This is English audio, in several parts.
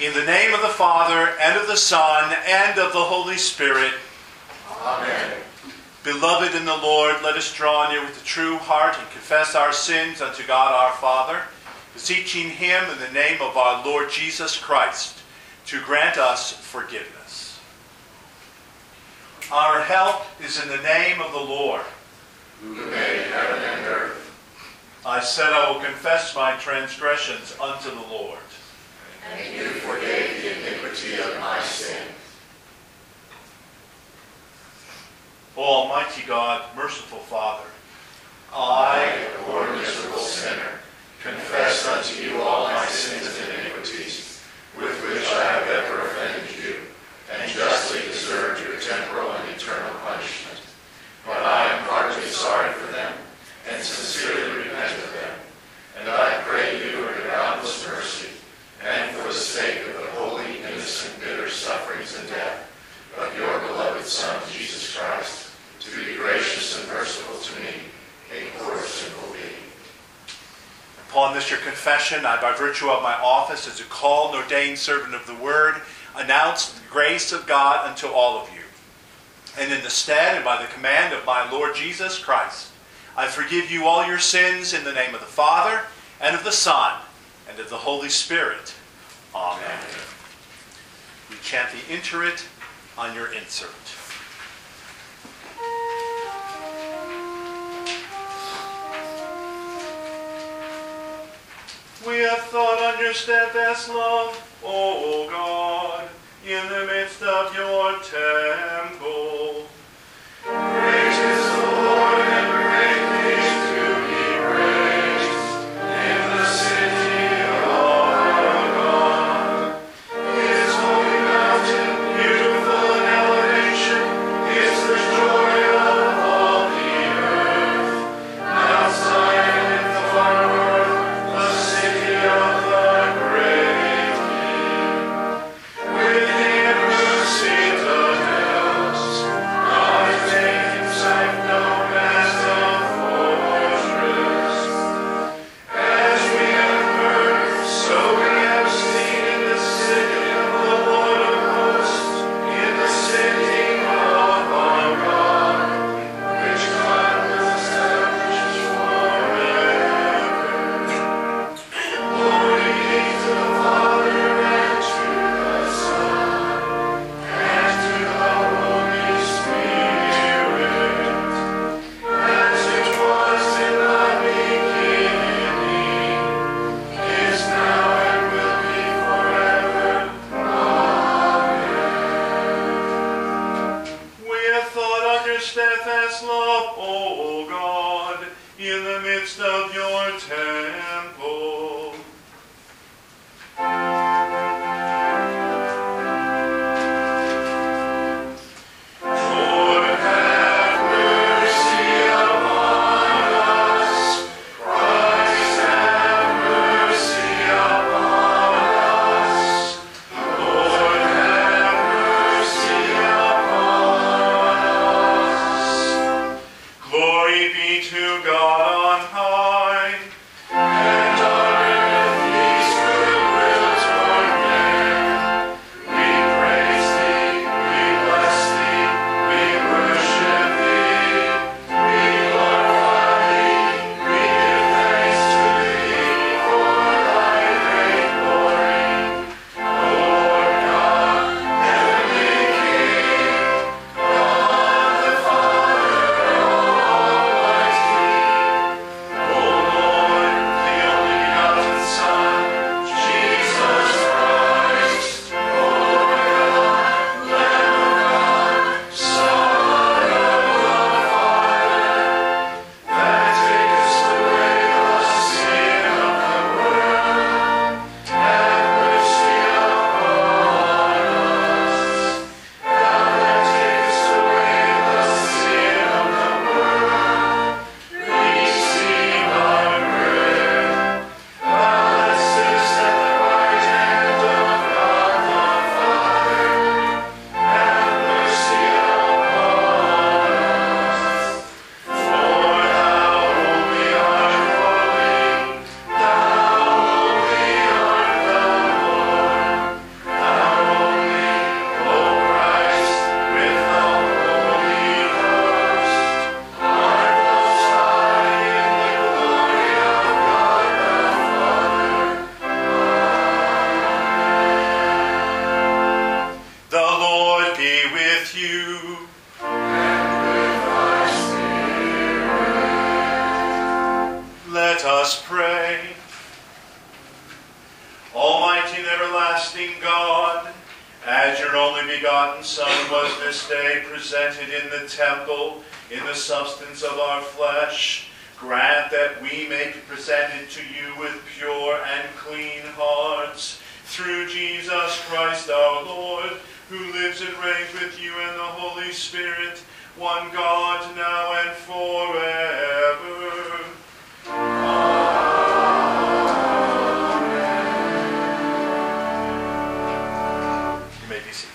In the name of the Father, and of the Son, and of the Holy Spirit. Amen. Beloved in the Lord, let us draw near with a true heart and confess our sins unto God our Father, beseeching Him in the name of our Lord Jesus Christ to grant us forgiveness. Our help is in the name of the Lord, who made heaven and earth. I said I will confess my transgressions unto the Lord. And you forgave the iniquity of my sin. O Almighty God, merciful Father, I, a poor miserable sinner, confess unto you all my sins and iniquities, with which I have ever offended you, and justly deserved your temporal and eternal punishment. But I am heartily sorry for them, and sincerely repent of them. And I pray you in your boundless mercy, and for the sake of the holy, innocent, bitter sufferings and death of your beloved Son, Jesus Christ, to be gracious and merciful to me, a poor sinful being. Upon this your confession, I, by virtue of my office as a called and ordained servant of the Word, announce the grace of God unto all of you. And in the stead and by the command of my Lord Jesus Christ, I forgive you all your sins in the name of the Father, and of the Son, and of the Holy Spirit. Amen. We chant the introit on your insert. We have thought on your steadfast love, O God, in the midst of your temple. Great is the Lord, and greatly to be praised in the city of our God. His holy mountain, beautiful in elevation, is the joy of all the earth. Mount Zion in the far north, the city of the great King. Within her citadels, God has made himself known as a fortress. As we have heard, so we have seen in the city of the Lord of hosts, in the city of our God, which God will establish forever. Glory be to the Father, and to the Son, and to the Holy Spirit, as it was in the beginning, is now, and will be forever. We have thought on your steadfast love, O God, in the midst of your temple. Lord, have mercy upon us. Christ, have mercy upon us. Lord, have mercy upon us. Glory be to God on high, with you. Let us pray. Almighty and everlasting God, as your only begotten Son was this day presented in the temple in the substance of our flesh, grant that we may be presented to you with pure and clean hearts, through Jesus Christ our Lord, who lives and reigns with you and the Holy Spirit, one God, now and forever. You may be seated.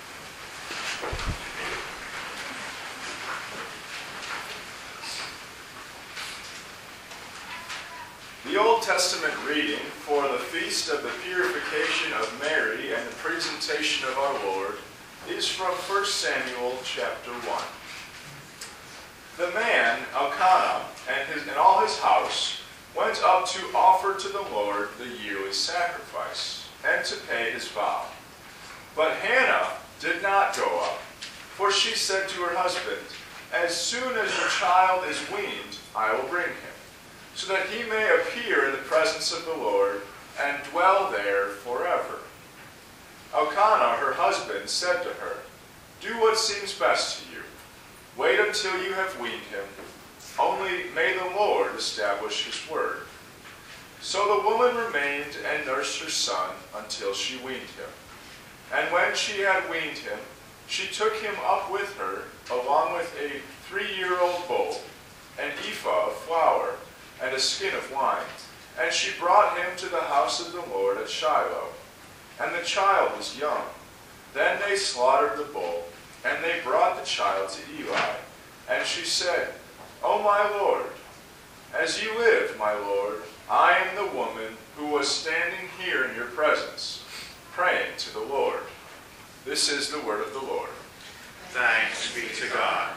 The Old Testament reading for the Feast of the Purification of Mary and the Presentation of our Lord is from 1 Samuel chapter 1. The man, Elkanah, and all his house went up to offer to the Lord the yearly sacrifice, and to pay his vow. But Hannah did not go up, for she said to her husband, "As soon as the child is weaned, I will bring him, so that he may appear in the presence of the Lord and dwell there forever." Elkanah, her husband, said to her, "Do what seems best to you. Wait until you have weaned him. Only may the Lord establish his word." So the woman remained and nursed her son until she weaned him. And when she had weaned him, she took him up with her, along with a 3-year-old bull, an ephah of flour, and a skin of wine. And she brought him to the house of the Lord at Shiloh. And the child was young. Then they slaughtered the bull, and they brought the child to Eli. And she said, "O my Lord, as you live, my Lord, I am the woman who was standing here in your presence, praying to the Lord." This is the word of the Lord. Thanks be to God.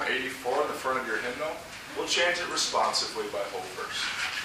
84 in the front of your hymnal. We'll chant it responsively by whole verse.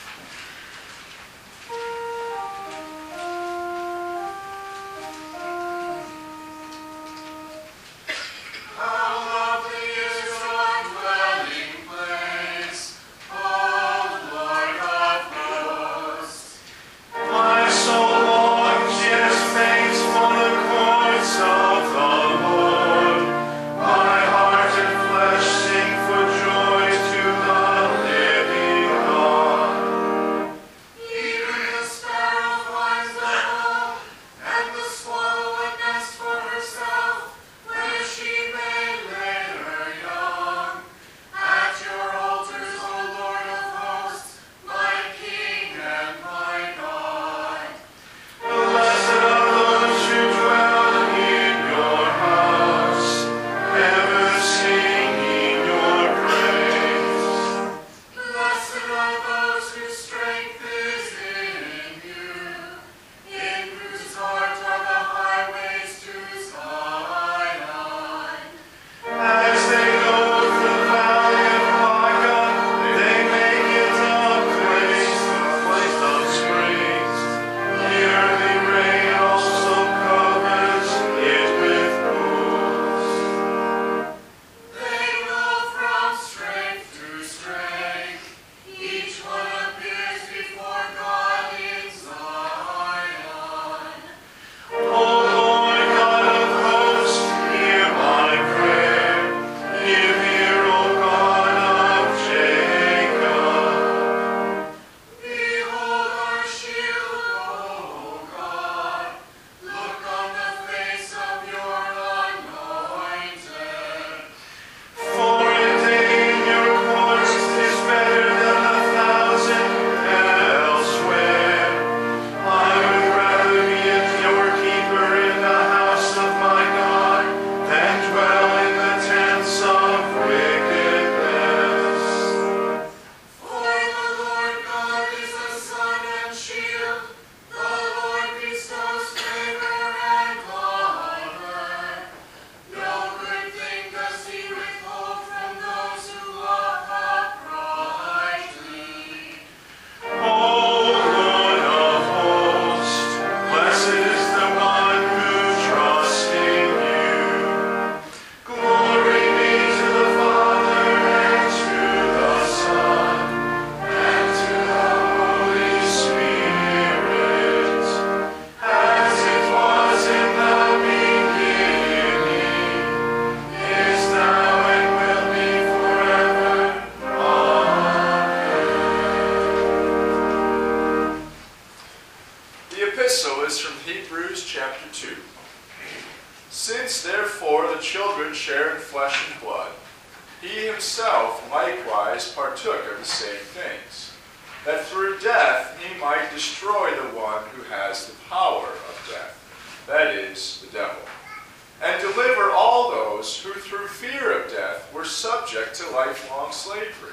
Since therefore the children share in flesh and blood, he himself likewise partook of the same things, that through death he might destroy the one who has the power of death, that is, the devil, and deliver all those who through fear of death were subject to lifelong slavery.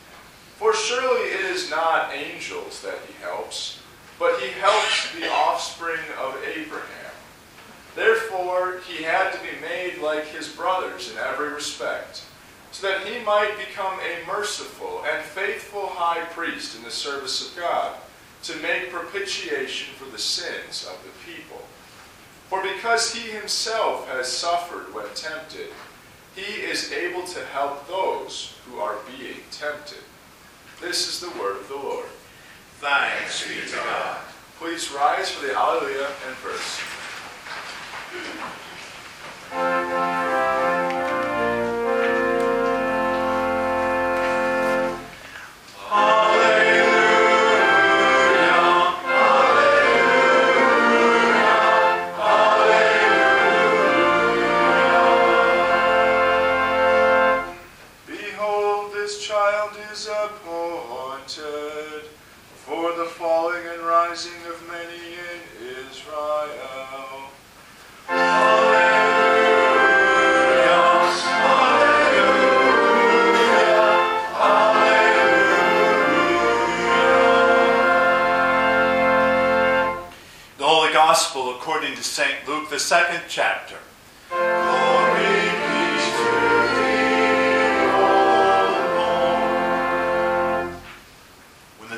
For surely it is not angels that he helps, but he helps the offspring of Abraham. Therefore he had to be made like his brothers in every respect, so that he might become a merciful and faithful high priest in the service of God, to make propitiation for the sins of the people. For because he himself has suffered when tempted, he is able to help those who are being tempted. This is the word of the Lord. Thanks be to God. Please rise for the Alleluia and verse. Behold, this child is appointed for the falling and rising of many in Israel. The Holy Gospel according to St. Luke, the 2nd chapter. Glory be to thee, O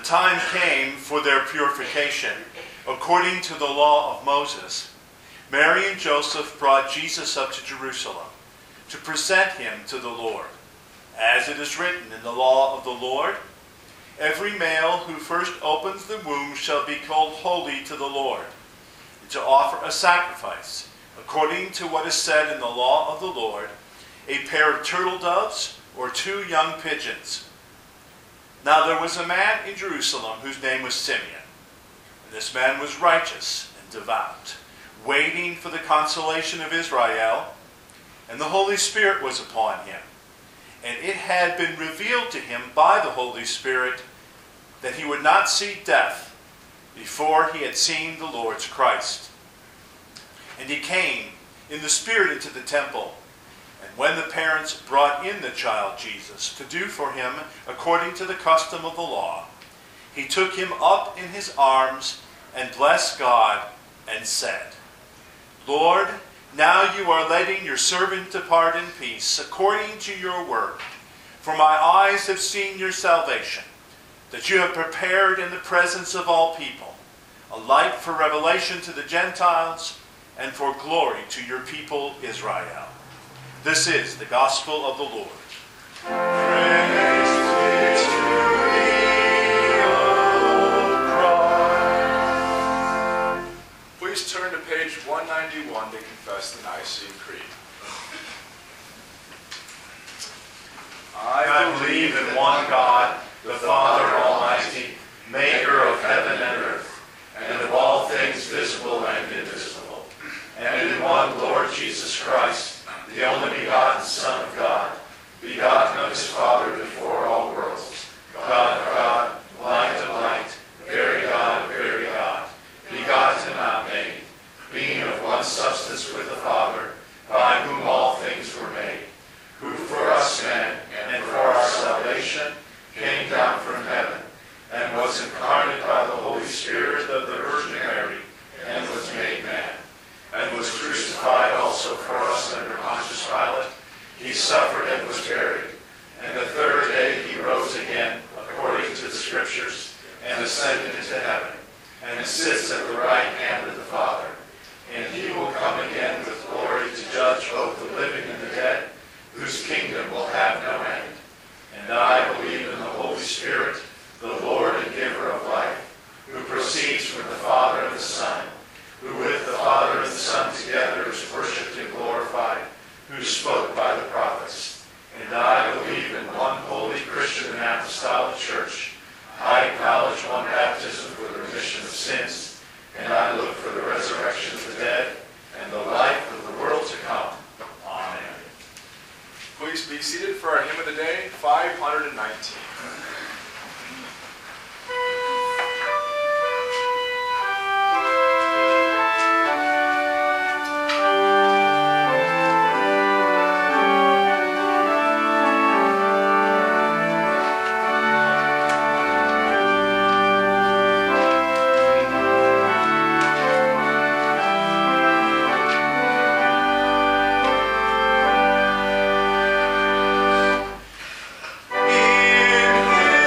time came for their purification, according to the law of Moses, Mary and Joseph brought Jesus up to Jerusalem to present him to the Lord. As it is written in the law of the Lord, every male who first opens the womb shall be called holy to the Lord, and to offer a sacrifice, according to what is said in the law of the Lord, a pair of turtle doves or 2 young pigeons. Now there was a man in Jerusalem whose name was Simeon. And this man was righteous and devout, waiting for the consolation of Israel, and the Holy Spirit was upon him. And it had been revealed to him by the Holy Spirit that he would not see death before he had seen the Lord's Christ. And he came in the Spirit into the temple. And when the parents brought in the child Jesus to do for him according to the custom of the law, he took him up in his arms and blessed God and said, Lord, now you are letting your servant depart in peace according to your word. For my eyes have seen your salvation, that you have prepared in the presence of all people, a light for revelation to the Gentiles and for glory to your people Israel. This is the gospel of the Lord. Praise be to thee, O Christ. Please turn to page 191 to confess the Nicene Creed. I believe in one God, the Father Almighty, maker of heaven and earth, and of all things visible and invisible, and in one Lord Jesus Christ, the only begotten Son of God, begotten of his Father before all worlds, God of God, light of light, very God of very God, begotten and not made, being of one substance with the Father, by whom all things were made, who for us men and for our salvation came down from heaven, and was incarnate by the Holy Spirit of the Virgin Mary, and was made man, and was crucified also for us under Pontius Pilate. He suffered and was buried, and the third day he rose again, according to the Scriptures, and ascended into heaven, and sits at the right hand of the Father. And he will come again with glory to judge both the living and the dead, whose kingdom will have no end. And I believe in the Holy Spirit, the Lord and giver of life, who proceeds from the Father and the Son, who with the Father and the Son together is worshipped and glorified, who spoke by the prophets. And I believe in one holy Christian and apostolic church. I acknowledge one baptism for the remission of sins, and I look for the resurrection of the dead and the life of the world to come. Amen. Please be seated for our hymn of the day, 519. In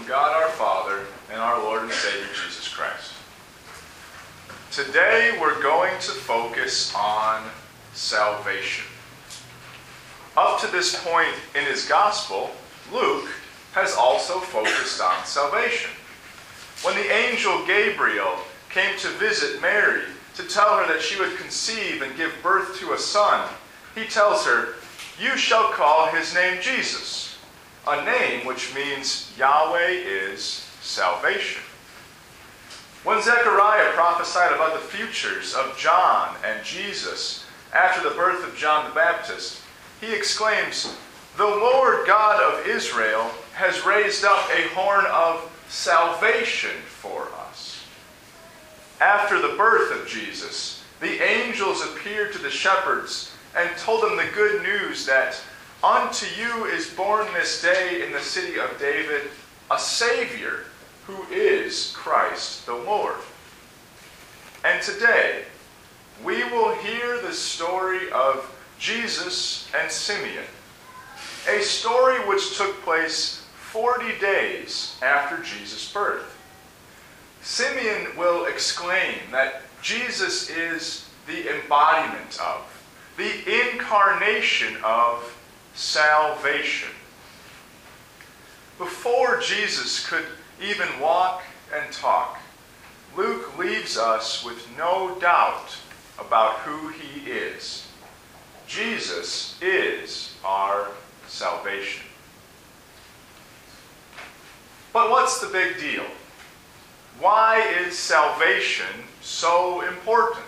God our Father and our Lord and Savior Jesus Christ. Today we're going to focus on salvation. Up to this point in his gospel, Luke has also focused on salvation. When the angel Gabriel came to visit Mary to tell her that she would conceive and give birth to a son, he tells her, "You shall call his name Jesus," a name which means Yahweh is salvation. When Zechariah prophesied about the futures of John and Jesus after the birth of John the Baptist, he exclaims, "The Lord God of Israel has raised up a horn of salvation for us." After the birth of Jesus, the angels appeared to the shepherds and told them the good news that unto you is born this day in the city of David a Savior, who is Christ the Lord. And today, we will hear the story of Jesus and Simeon, a story which took place 40 days after Jesus' birth. Simeon will exclaim that Jesus is the embodiment of, the incarnation of salvation. Before Jesus could even walk and talk, Luke leaves us with no doubt about who he is. Jesus is our salvation. But what's the big deal? Why is salvation so important?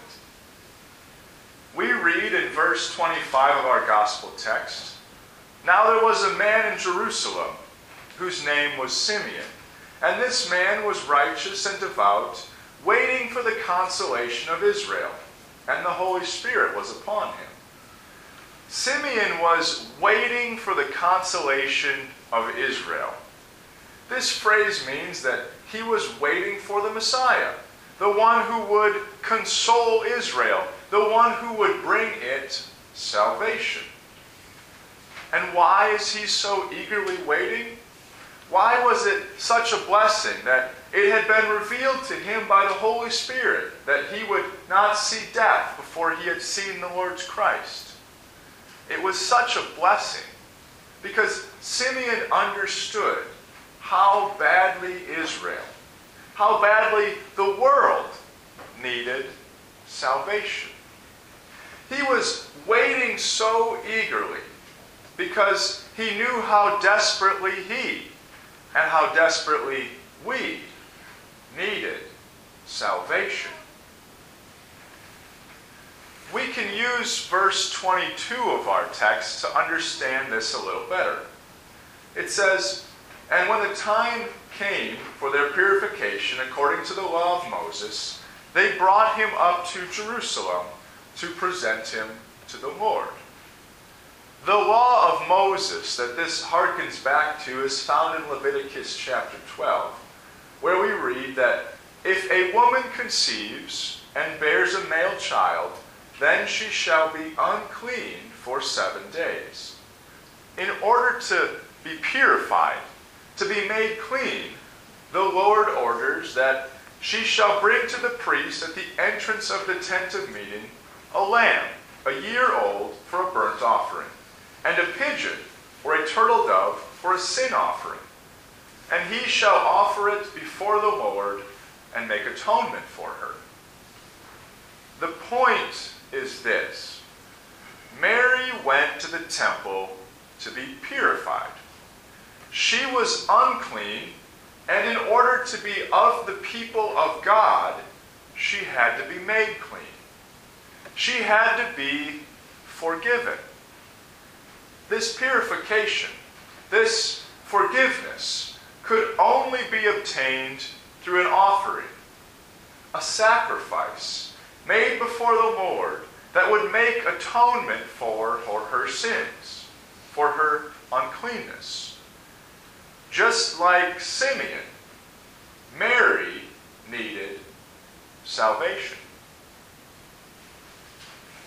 We read in verse 25 of our gospel text, "Now there was a man in Jerusalem whose name was Simeon, and this man was righteous and devout, waiting for the consolation of Israel, and the Holy Spirit was upon him." Simeon was waiting for the consolation of Israel. This phrase means that he was waiting for the Messiah, the one who would console Israel, the one who would bring it salvation. And why is he so eagerly waiting? Why was it such a blessing that it had been revealed to him by the Holy Spirit that he would not see death before he had seen the Lord's Christ? It was such a blessing because Simeon understood how badly Israel, how badly the world needed salvation. He was waiting so eagerly because he knew how desperately he and how desperately we needed salvation. We can use verse 22 of our text to understand this a little better. It says, "And when the time came for their purification according to the law of Moses, they brought him up to Jerusalem to present him to the Lord." The law of Moses that this harkens back to is found in Leviticus chapter 12, where we read that if a woman conceives and bears a male child, then she shall be unclean for 7 days. In order to be purified, to be made clean, the Lord orders that she shall bring to the priest at the entrance of the tent of meeting a lamb, a year old, for a burnt offering, and a pigeon or a turtle dove for a sin offering. And he shall offer it before the Lord and make atonement for her. The point is this: Mary went to the temple to be purified. She was unclean, and in order to be of the people of God, she had to be made clean. She had to be forgiven. This purification, this forgiveness, could only be obtained through an offering, a sacrifice made before the Lord that would make atonement for her sins, for her uncleanness. Just like Simeon, Mary needed salvation.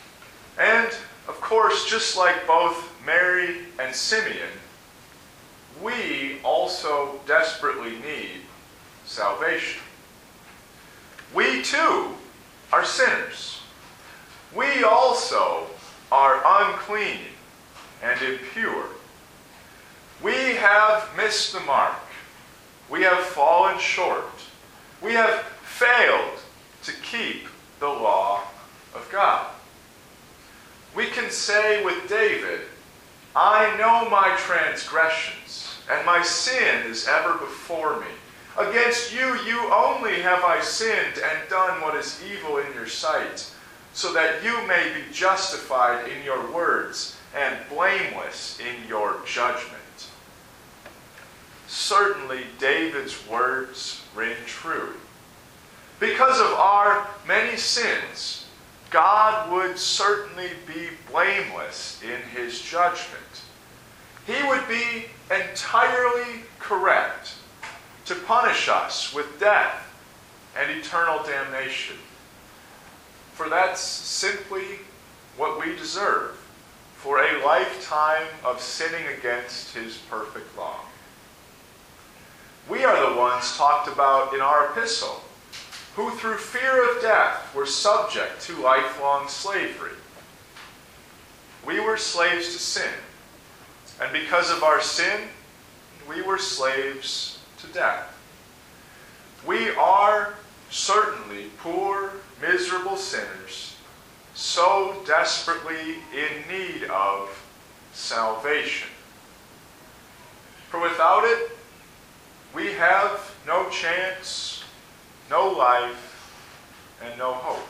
And, of course, just like both Mary and Simeon, we also desperately need salvation. We too are sinners. We also are unclean and impure. We have missed the mark. We have fallen short. We have failed to keep the law of God. We can say with David, I know my transgressions, and my sin is ever before me. Against you only have I sinned and done what is evil in your sight, so that you may be justified in your words and blameless in your judgment. Certainly, David's words ring true. Because of our many sins, God would certainly be blameless in his judgment. He would be entirely correct to punish us with death and eternal damnation. For that's simply what we deserve for a lifetime of sinning against his perfect law. We are the ones talked about in our epistle, who through fear of death were subject to lifelong slavery. We were slaves to sin, and because of our sin, we were slaves to death. We are certainly poor, miserable sinners, so desperately in need of salvation. For without it, we have no chance, no life, and no hope.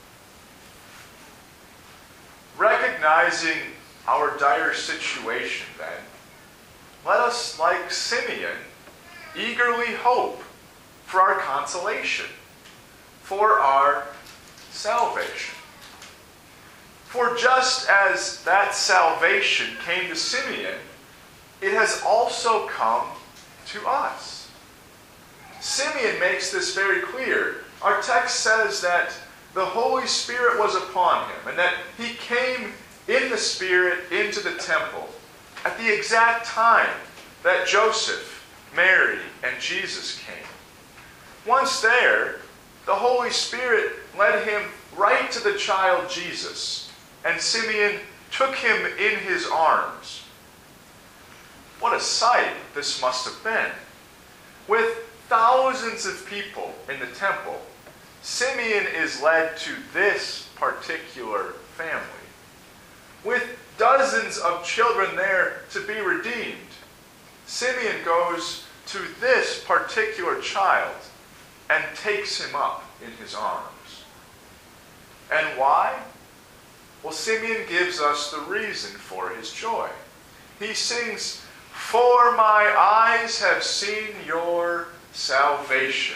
Recognizing our dire situation, then, let us, like Simeon, eagerly hope for our consolation, for our salvation. For just as that salvation came to Simeon, it has also come to us. Simeon makes this very clear. Our text says that the Holy Spirit was upon him, and that he came in the Spirit into the temple at the exact time that Joseph, Mary, and Jesus came. Once there, the Holy Spirit led him right to the child Jesus, and Simeon took him in his arms. What a sight this must have been. With thousands of people in the temple, Simeon is led to this particular family. With dozens of children there to be redeemed, Simeon goes to this particular child and takes him up in his arms. And why? Well, Simeon gives us the reason for his joy. He sings, "For my eyes have seen your salvation."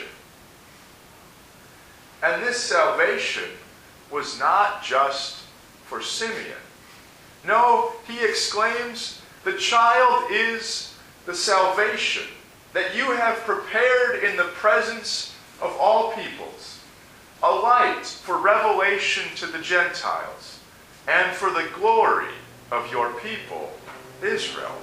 And this salvation was not just for Simeon. No, he exclaims, the child is the salvation that you have prepared in the presence of all peoples, a light for revelation to the Gentiles, and for the glory of your people, Israel.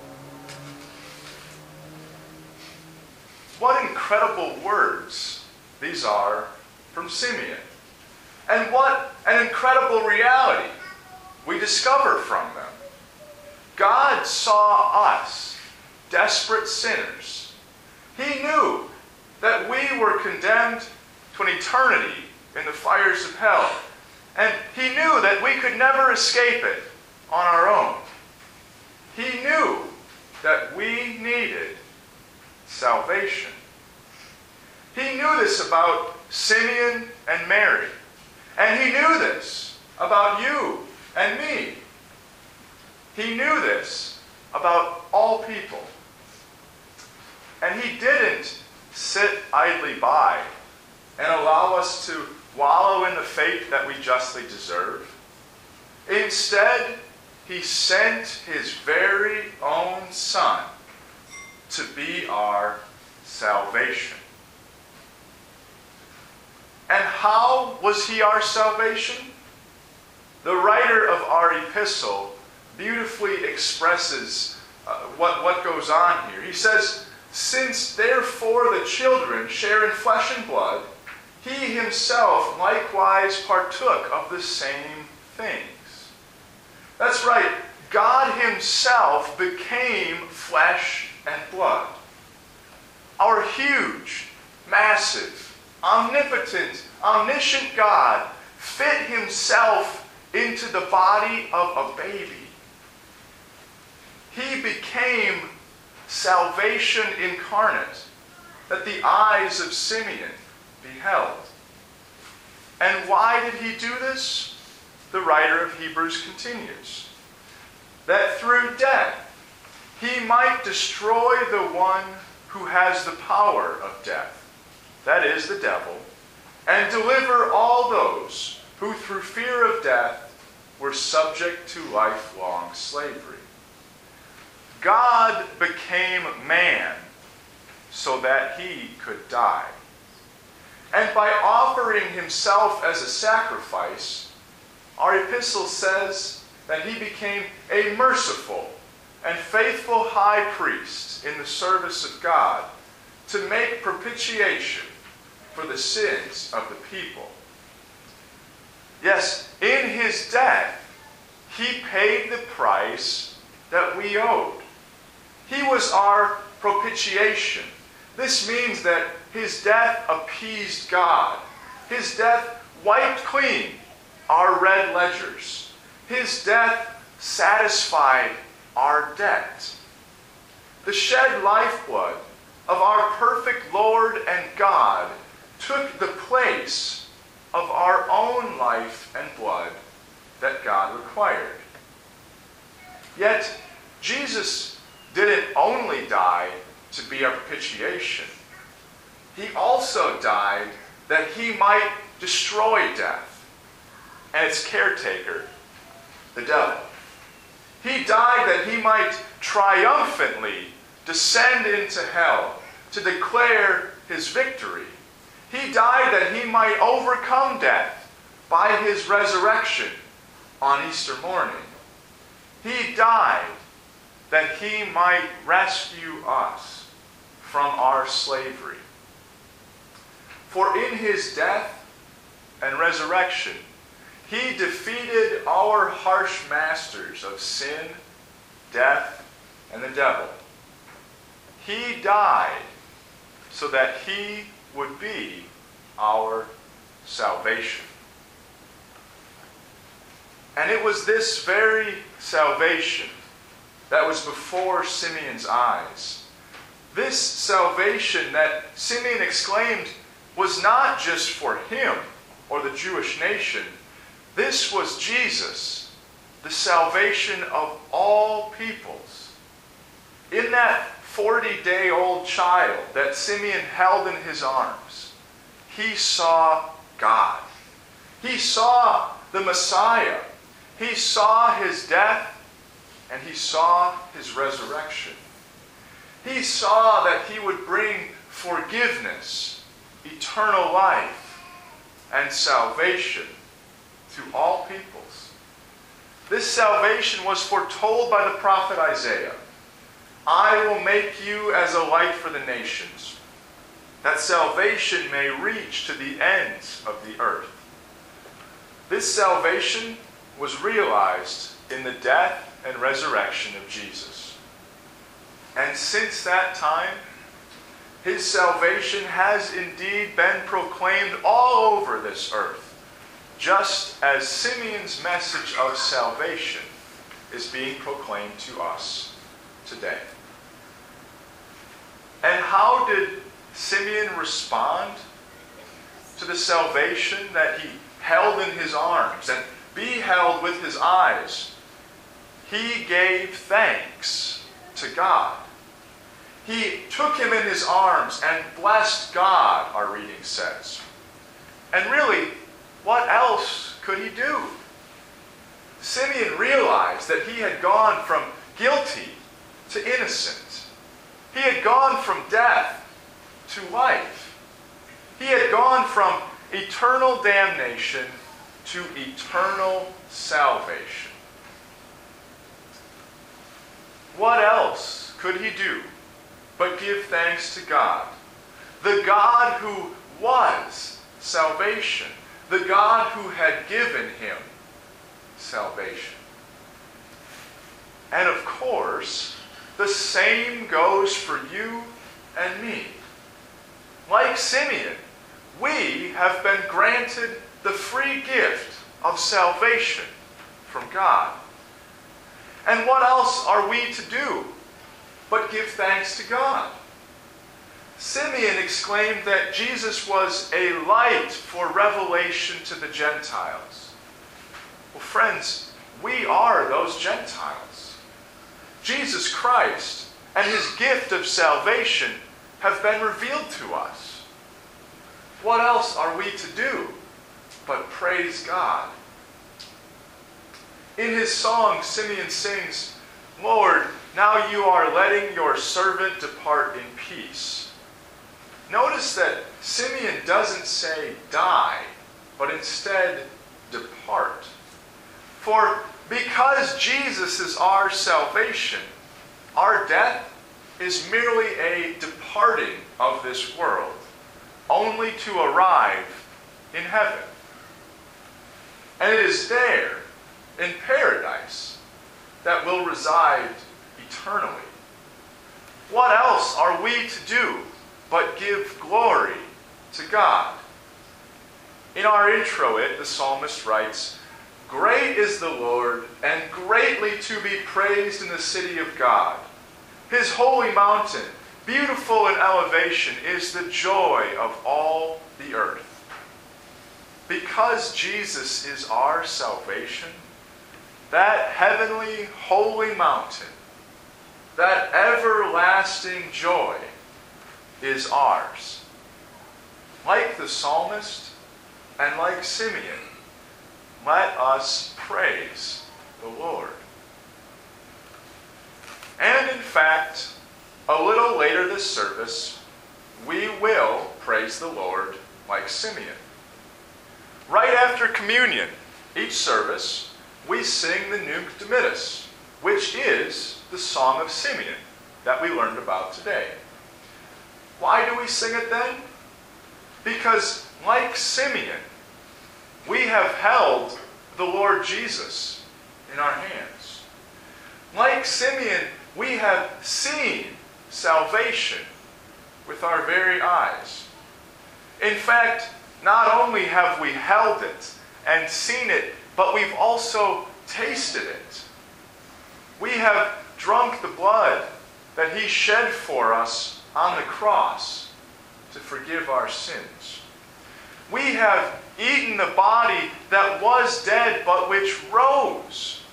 What incredible words these are from Simeon. And what an incredible reality we discover from them. God saw us, desperate sinners. He knew that we were condemned to an eternity in the fires of hell. And he knew that we could never escape it on our own. He knew that we needed salvation. He knew this about Simeon and Mary. And he knew this about you and me. He knew this about all people. And he didn't sit idly by and allow us to wallow in the fate that we justly deserve. Instead, he sent his very own Son to be our salvation. And how was he our salvation? The writer of our epistle beautifully expresses what goes on here. He says, "Since therefore the children share in flesh and blood, he himself likewise partook of the same things." That's right. God himself became flesh and blood. Our huge, massive, omnipotent, omniscient God fit himself into the body of a baby. He became salvation incarnate that the eyes of Simeon beheld. And why did he do this? The writer of Hebrews continues, that through death he might destroy the one who has the power of death, that is, the devil, and deliver all those who through fear of death were subject to lifelong slavery. God became man so that he could die. And by offering himself as a sacrifice, our epistle says that he became a merciful and faithful high priest in the service of God to make propitiation for the sins of the people. Yes, in his death, he paid the price that we owed. He was our propitiation. This means that his death appeased God. His death wiped clean our red ledgers. His death satisfied our debt. The shed lifeblood of our perfect Lord and God took the place of our own life and blood that God required. Yet, Jesus didn't only die to be our propitiation. He also died that he might destroy death and its caretaker, the devil. He died that he might triumphantly descend into hell to declare his victory. He died that he might overcome death by his resurrection on Easter morning. He died that he might rescue us from our slavery. For in his death and resurrection, he defeated our harsh masters of sin, death, and the devil. He died so that he would be our salvation. And it was this very salvation that was before Simeon's eyes. This salvation that Simeon exclaimed was not just for him or the Jewish nation. This was Jesus, the salvation of all peoples. In that 40-day-old child that Simeon held in his arms, he saw God. He saw the Messiah. He saw his death, and he saw his resurrection. He saw that he would bring forgiveness, eternal life, and salvation to all peoples. This salvation was foretold by the prophet Isaiah. "I will make you as a light for the nations, that salvation may reach to the ends of the earth." This salvation was realized in the death and resurrection of Jesus. And since that time, his salvation has indeed been proclaimed all over this earth, just as Simeon's message of salvation is being proclaimed to us today. And how did Simeon respond to the salvation that he held in his arms and beheld with his eyes? He gave thanks to God. He took him in his arms and blessed God, our reading says. And really, what else could he do? Simeon realized that he had gone from guilty to innocent. He had gone from death to life. He had gone from eternal damnation to eternal salvation. What else could he do but give thanks to God? The God who was salvation. The God who had given him salvation. And of course, the same goes for you and me. Like Simeon, we have been granted the free gift of salvation from God. And what else are we to do but give thanks to God? Simeon exclaimed that Jesus was a light for revelation to the Gentiles. Well, friends, we are those Gentiles. Jesus Christ and his gift of salvation have been revealed to us. What else are we to do but praise God? In his song, Simeon sings, "Lord, now you are letting your servant depart in peace." Notice that Simeon doesn't say die, but instead depart. For because Jesus is our salvation, our death is merely a departing of this world, only to arrive in heaven. And it is there, in paradise, that we'll reside eternally. What else are we to do but give glory to God? In our introit, the psalmist writes, "Great is the Lord, and greatly to be praised in the city of God. His holy mountain, beautiful in elevation, is the joy of all the earth." Because Jesus is our salvation, that heavenly, holy mountain, that everlasting joy is ours. Like the psalmist and like Simeon, let us praise the Lord. And in fact, a little later this service, we will praise the Lord like Simeon. Right after communion, each service, we sing the Nunc Dimittis, which is the Song of Simeon that we learned about today. Why do we sing it then? Because, like Simeon, we have held the Lord Jesus in our hands. Like Simeon, we have seen salvation with our very eyes. In fact, not only have we held it and seen it, but we've also tasted it. We have drunk the blood that he shed for us on the cross to forgive our sins. We have eaten the body that was dead but which rose.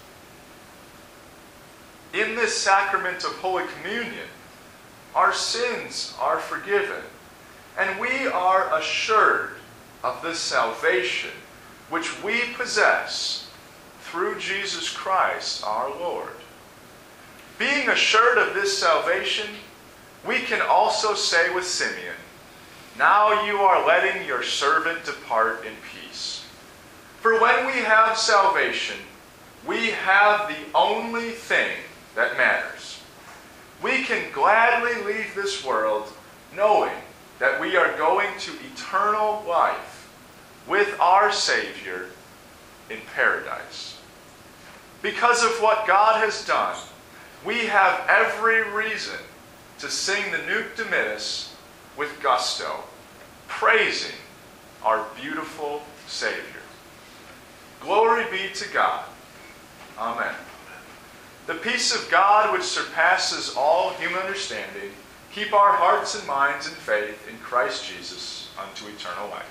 In this sacrament of Holy Communion, our sins are forgiven, and we are assured of this salvation which we possess through Jesus Christ our Lord. Being assured of this salvation, we can also say with Simeon, "Now you are letting your servant depart in peace." For when we have salvation, we have the only thing that matters. We can gladly leave this world knowing that we are going to eternal life with our Savior in paradise. Because of what God has done, we have every reason to sing the Nunc Dimittis with gusto, praising our beautiful Savior. Glory be to God. Amen. The peace of God, which surpasses all human understanding, keep our hearts and minds in faith in Christ Jesus unto eternal life.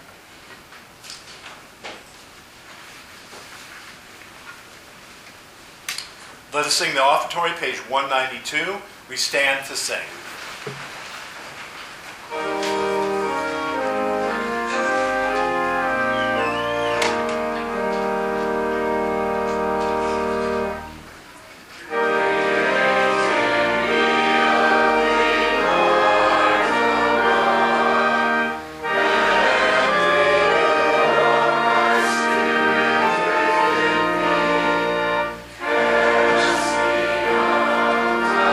Let us sing the offertory, page 192. We stand to sing. Thank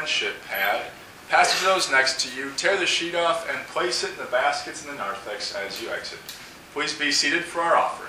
friendship pad. Pass it to those next to you, tear the sheet off, and place it in the baskets and the narthex as you exit. Please be seated for our offering.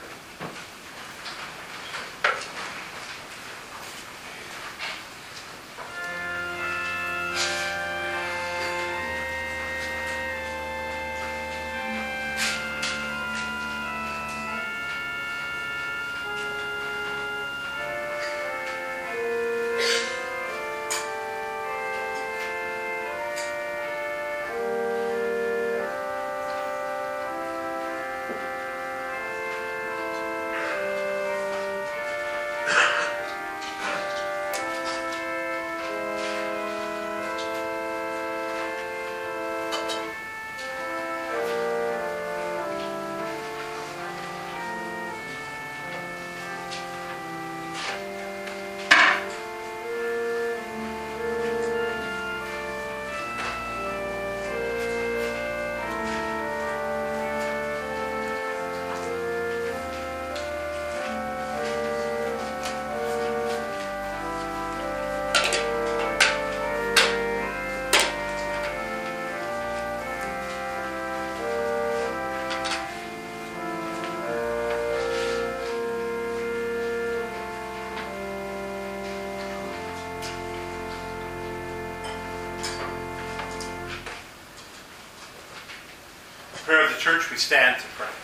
Prayer of the church, we stand to pray.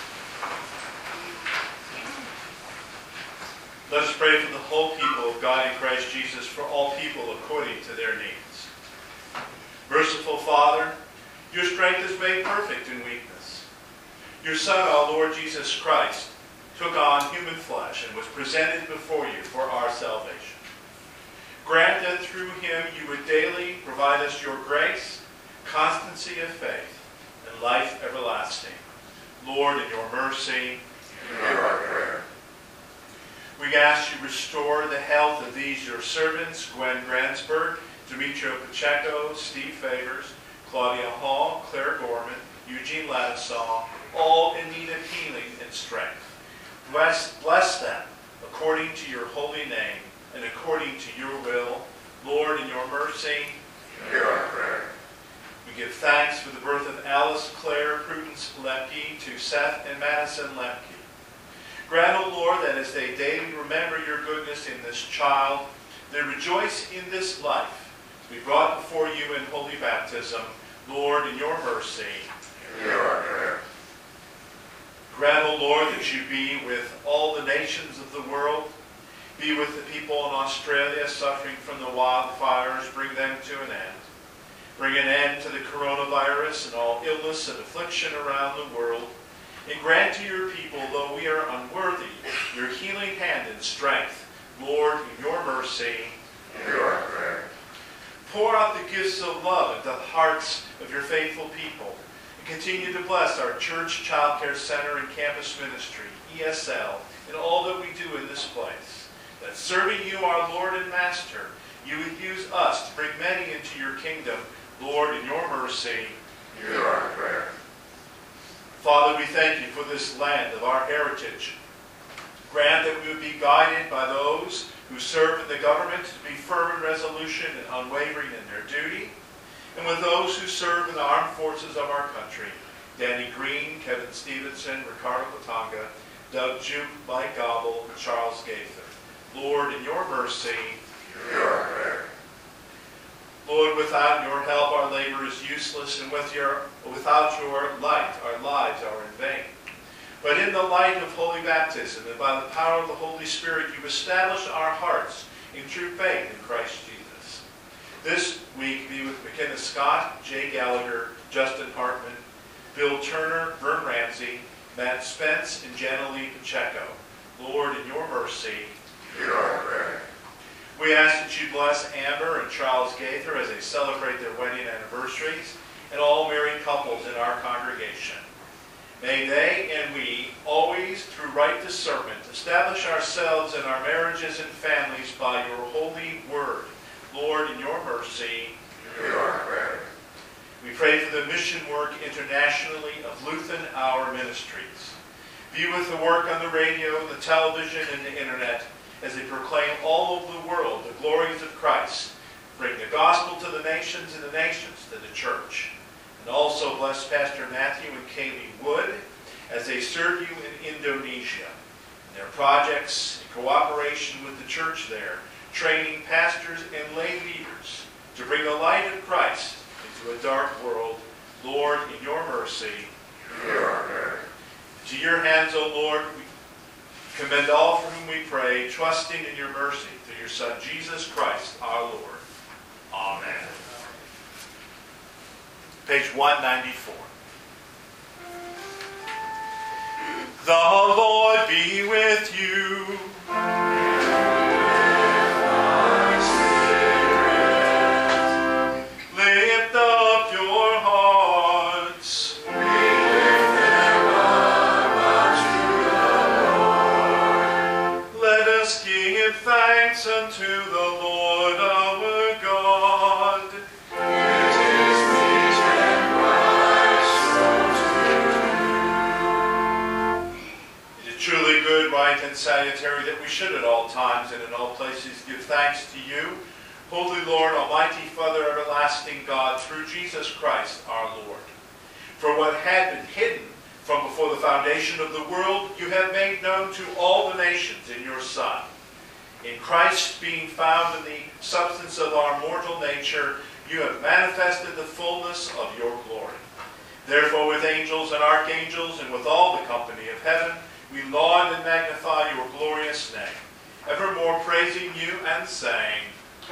Let us pray for the whole people of God in Christ Jesus, for all people according to their needs. Merciful Father, your strength is made perfect in weakness. Your Son, our Lord Jesus Christ, took on human flesh and was presented before you for our salvation. Grant that through him you would daily provide us your grace, constancy of faith, and life everlasting. Lord, in your mercy, Hear our prayer. we ask you restore the health of these your servants, Gwen Gransberg, Demetrio Pacheco, Steve Favors, Claudia Hall, Claire Gorman, Eugene Ladisaw, all in need of healing and strength. Bless them according to your holy name and according to your will. Lord, in your mercy, Hear our prayer. we give thanks for the birth of Alice Claire Prudence Lemke to Seth and Madison Lemke. Grant, O Lord, that as they daily remember your goodness in this child, they rejoice in this life to be brought before you in holy baptism. Lord, in your mercy, Hear our prayer. grant, O Lord, that you be with all the nations of the world. Be with the people in Australia suffering from the wildfires. Bring them to an end. Bring an end to the coronavirus and all illness and affliction around the world. And grant to your people, though we are unworthy, your healing hand and strength. Lord, in your mercy, Hear our prayer. pour out the gifts of love into the hearts of your faithful people. And continue to bless our church, child care center, and campus ministry, ESL, and all that we do in this place. That serving you, our Lord and Master, you would use us to bring many into your kingdom. Lord, in your mercy, Hear our prayer. Father, we thank you for this land of our heritage. Grant that we would be guided by those who serve in the government to be firm in resolution and unwavering in their duty, and with those who serve in the armed forces of our country, Danny Green, Kevin Stevenson, Ricardo Katanga, Doug Juke, Mike Gobble, and Charles Gaither. Lord, in your mercy, Hear our prayer. Lord, without your help our labor is useless, and without your light our lives are in vain. But in the light of holy baptism and by the power of the Holy Spirit, you establish our hearts in true faith in Christ Jesus. This week be with McKenna Scott, Jay Gallagher, Justin Hartman, Bill Turner, Vern Ramsey, Matt Spence, and Janalee Pacheco. Lord, in your mercy, Hear our prayer. we ask that you bless Amber and Charles Gaither as they celebrate their wedding anniversaries, and all married couples in our congregation. May they and we always, through right discernment, establish ourselves and our marriages and families by your holy word. Lord, in your mercy, Hear our prayer. we pray for the mission work internationally of Lutheran Hour Ministries. Be with the work on the radio, the television, and the internet as they proclaim all over the world the glories of Christ. Bring the gospel to the nations and the nations to the church. And also bless Pastor Matthew and Kaylee Wood as they serve you in Indonesia. In their projects in cooperation with the church there, training pastors and lay leaders to bring the light of Christ into a dark world. Lord, in your mercy, hear our prayer. To your hands, O Lord, we commend all for whom we pray, trusting in your mercy through your Son, Jesus Christ, our Lord. Amen. Page 194. The Lord be with you. Lift up your hearts. We lift them up unto the Lord. Let us give thanks unto the Lord our God. It is meet and right so to do. It is truly good, right, and salutary that we should at all times and in all places give thanks to you, Holy Lord, Almighty Father, everlasting God, through Jesus Christ our Lord. For what had been hidden from before the foundation of the world, you have made known to all the nations in your Son. In Christ being found in the substance of our mortal nature, you have manifested the fullness of your glory. Therefore, with angels and archangels and with all the company of heaven, we laud and magnify your glorious name, evermore praising you and saying,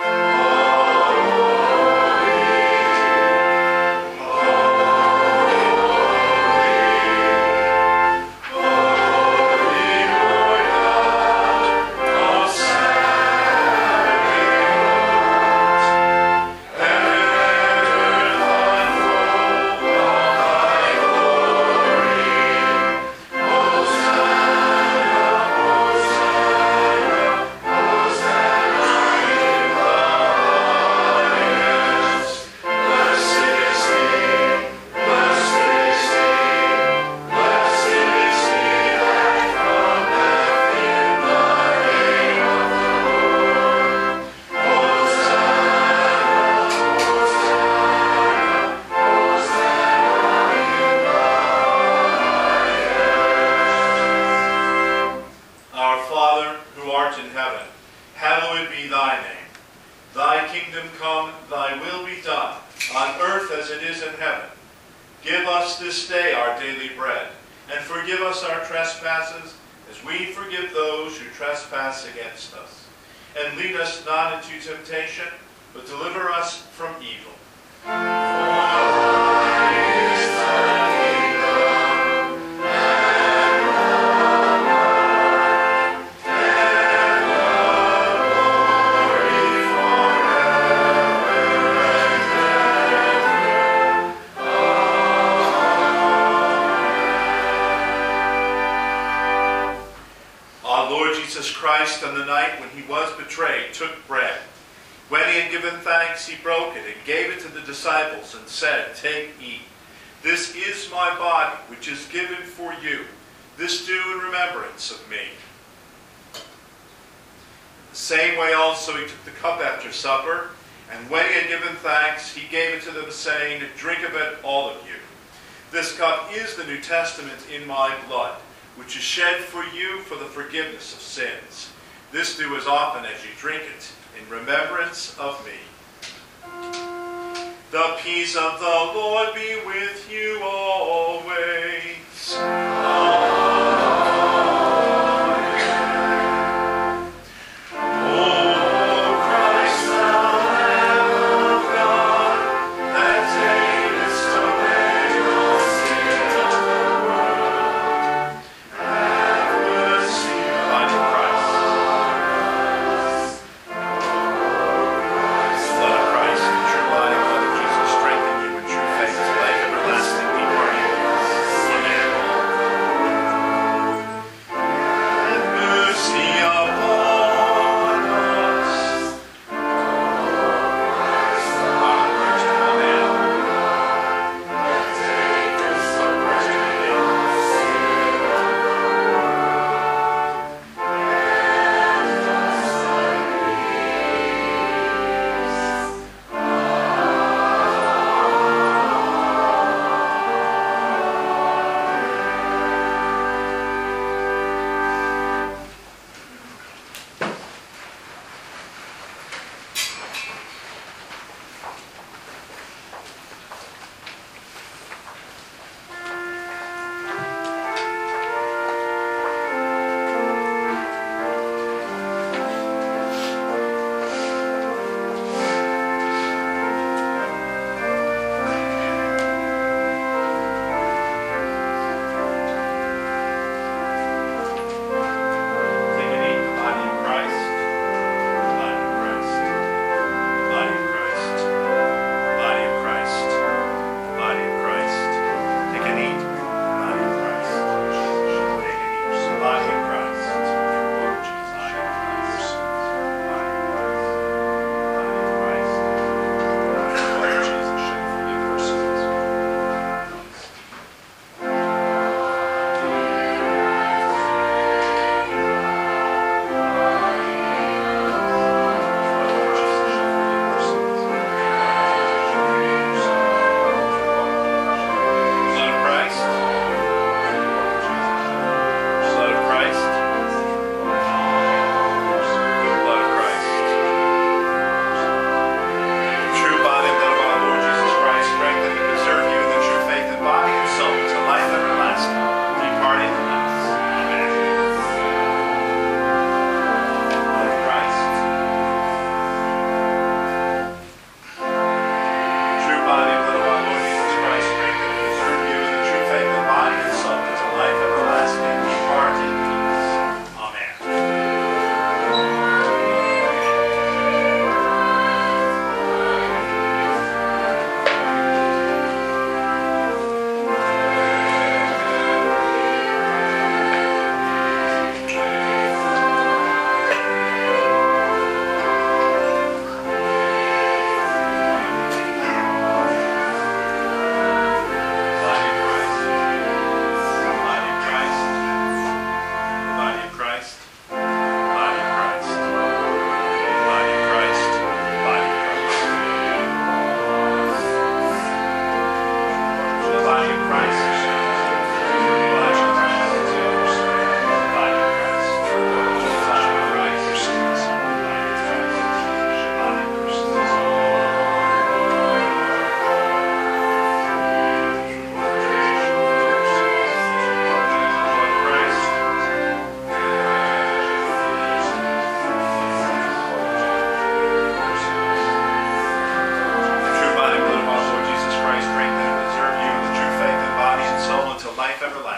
On the night when he was betrayed, took bread. When he had given thanks, he broke it and gave it to the disciples and said, "Take, eat. This is my body, which is given for you. This do in remembrance of me." The same way also he took the cup after supper, and when he had given thanks, he gave it to them, saying, "Drink of it, all of you. This cup is the New Testament in my blood, which is shed for you for the forgiveness of sins. This do as often as you drink it, in remembrance of me." The peace of the Lord be with you always. Amen. O Christ, thou Lamb of God, that takest away the sin of the world, have mercy on Christ.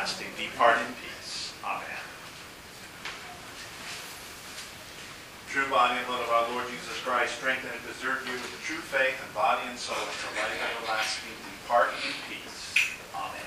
everlasting. Depart in peace. Amen. True body and blood of our Lord Jesus Christ, strengthen and preserve you with the true faith and body and soul until life everlasting. Depart in peace. Amen.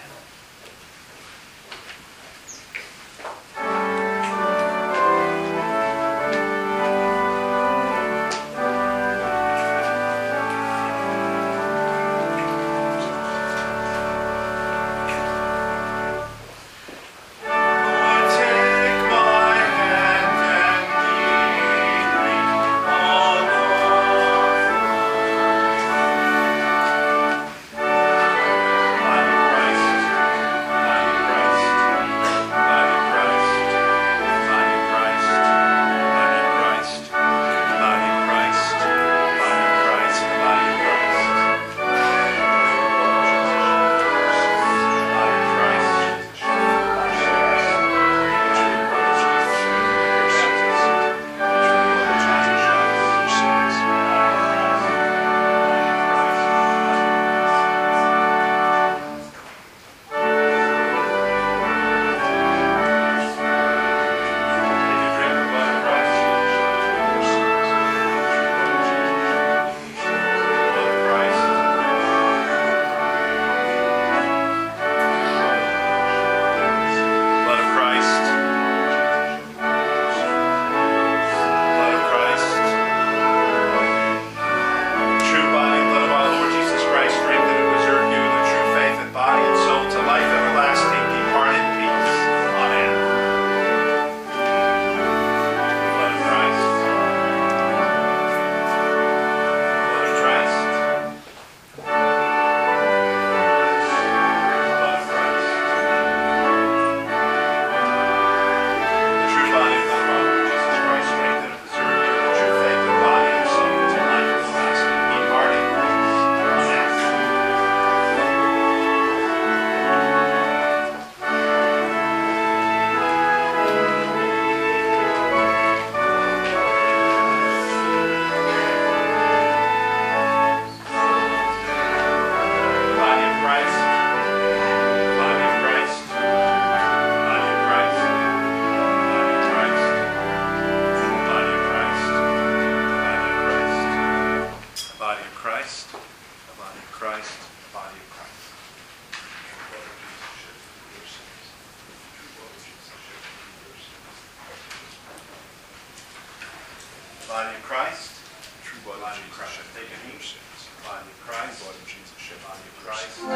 Body of Christ. True body of Jesus shed Take for a your knee. sins. Body of Christ. True body of Jesus shed for Body of your Christ. sins.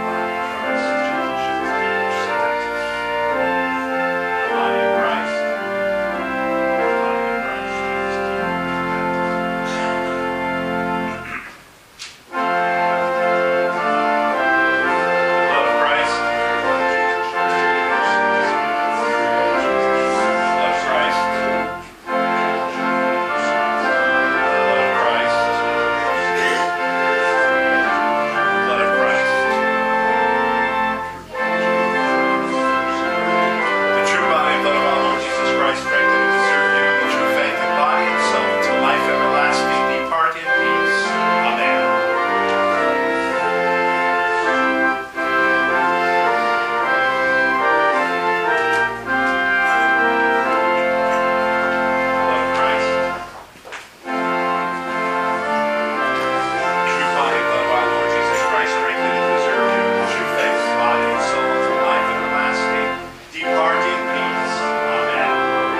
Body of Christ. Body of Christ. Blood of Christ. Blood of Christ. Blood of Christ. Blood of Christ. The true body and blood of our Lord Jesus Christ, strengthen and preserve you in the true faith and body and soul until life everlasting. Depart in peace. Amen. Blood of Christ. True body and blood of our Lord Jesus Christ, strengthen and preserve you in the true faith, body, and soul until life everlasting. Depart in peace. Amen.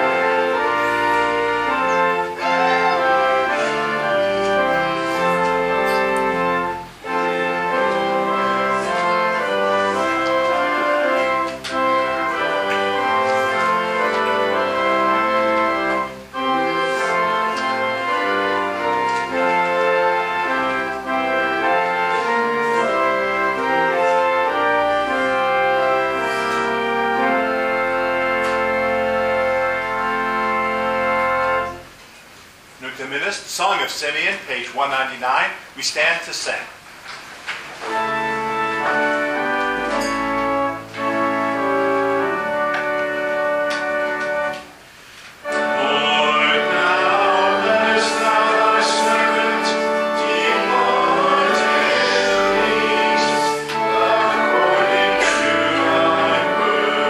Nunc Dimittis, Song of Simeon, page 199. We stand to sing. Lord, now lettest thou thy servant depart in peace, according to thy word.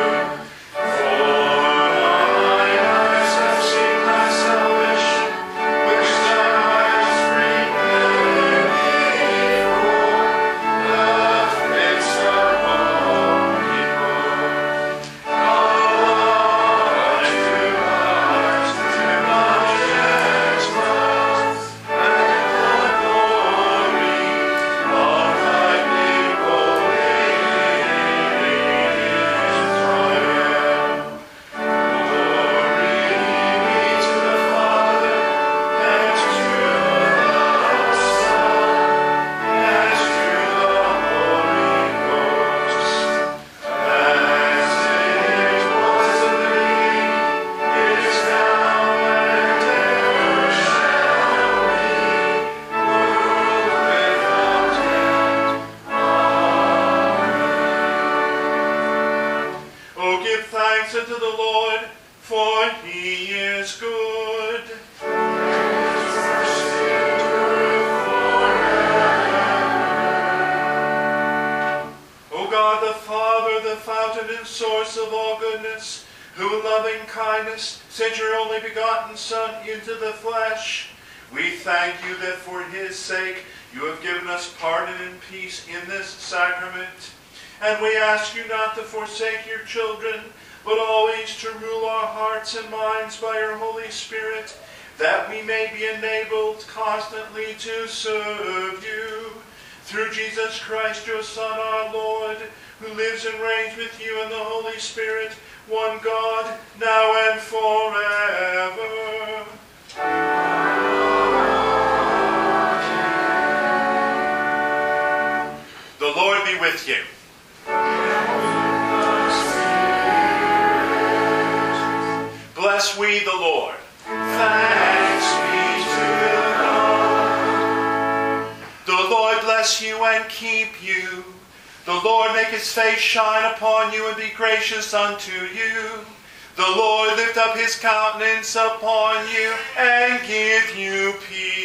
the fountain and source of all goodness, who in loving kindness sent your only begotten Son into the flesh, we thank you that for his sake you have given us pardon and peace in this sacrament. And we ask you not to forsake your children, but always to rule our hearts and minds by your Holy Spirit, that we may be enabled constantly to serve you. Through Jesus Christ, your Son, our Lord, who lives and reigns with you in the Holy Spirit, one God, now and forever. The Lord be with you. Bless we the Lord. Thanks be to God. The Lord bless you and keep you. The Lord make his face shine upon you and be gracious unto you. The Lord lift up his countenance upon you and give you peace.